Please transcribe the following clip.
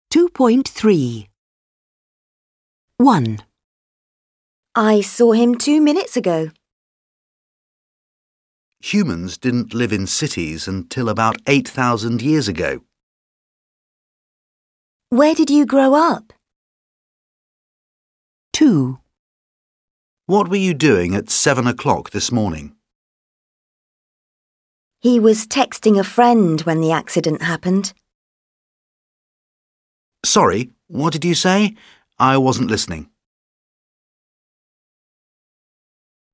2.3 1. I saw him 2 minutes ago. Humans didn't live in cities until about 8,000 years ago. Where did you grow up? 2. What were you doing at 7 o'clock this morning? He was texting a friend when the accident happened. Sorry, what did you say? I wasn't listening.